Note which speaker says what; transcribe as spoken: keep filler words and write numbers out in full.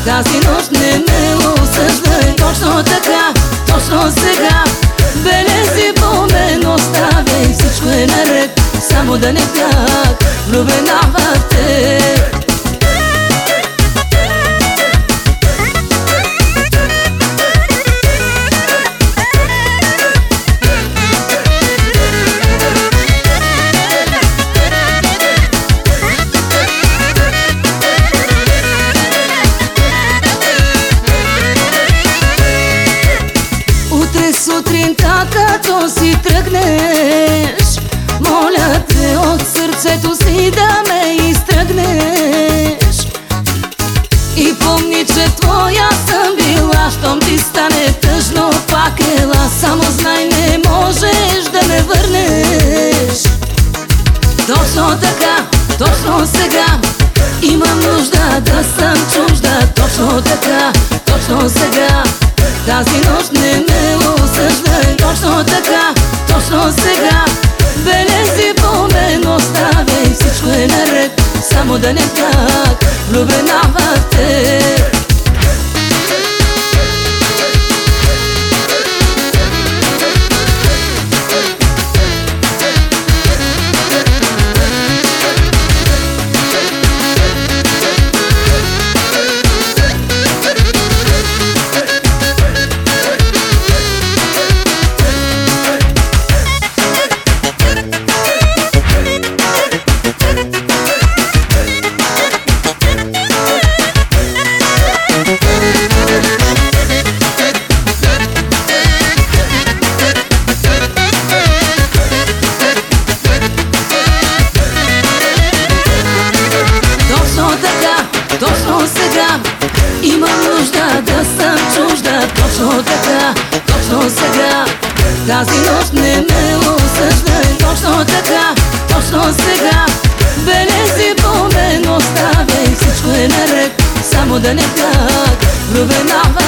Speaker 1: Тази нощ не ме осъждай. Точно така, точно сега. Белези по мен оставяй. Всичко е наред, само да не бях влюбена в теб. Сутринта, като си тръгнеш, моля те от сърцето си да ме изтръгнеш. И помни, че твоя съм била, щом ти стане тъжно, пак ела. Само знай, не можеш да ме върнеш. Точно така, точно сега имам нужда да съм чужда. Точно така, точно сега. Тази нощ не ме осъждай. Точно така, точно сега. Белези по мен оставяй. Всичко е наред, само да не бях влюбена в теб. Точно сега имам нужда да съм чужда. Точно така, точно сега. Тази нощ не ме осъждай. Точно така, точно сега. Белези по мен оставяй. Всичко е наред, само да не бях влюбена в